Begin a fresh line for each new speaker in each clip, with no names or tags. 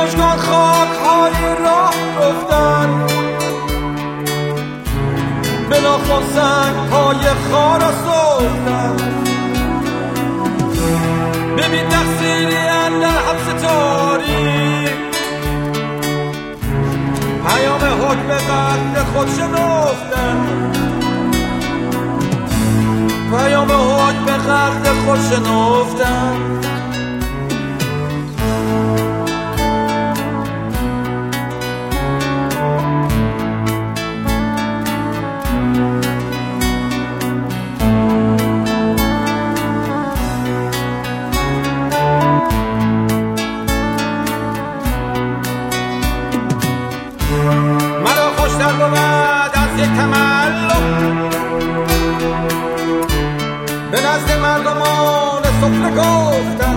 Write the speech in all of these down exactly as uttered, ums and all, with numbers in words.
مژگان خاک های راه رفتن، به ناخن سنگ پای خارا سفتن، ببین تقصیری اندر حبس تاریک، پیام حکم قتل خود شنفتن، پیام حکم قتل خود شنفتن. به نزد مردمان سفره گفتن،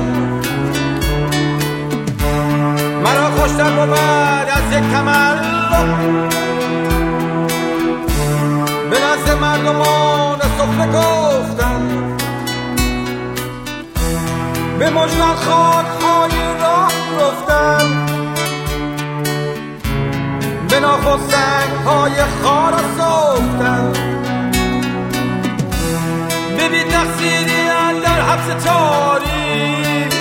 مرا خوشتر بود از یک تملق، به نزد مردمان سفره گفتن، به مژگان خاک های راه رفتن، به ناخن سنگ های خارا سفتن، ببین تقصیری اندر حبس تاریک،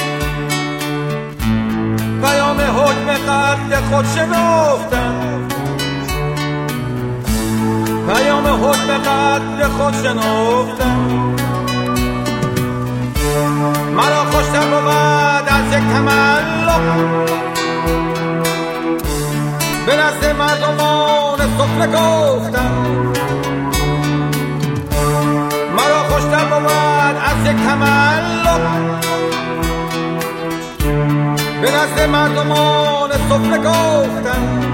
پیام حکم قتل خود شنفتن، پیام حکم قتل خود شنفتن. مرا خوشتر بود از یک تملق، به نزد مردمان سفره گفتن، مرا خوشتر بود از یک تملق، به نزد مردمان سفره گفتن،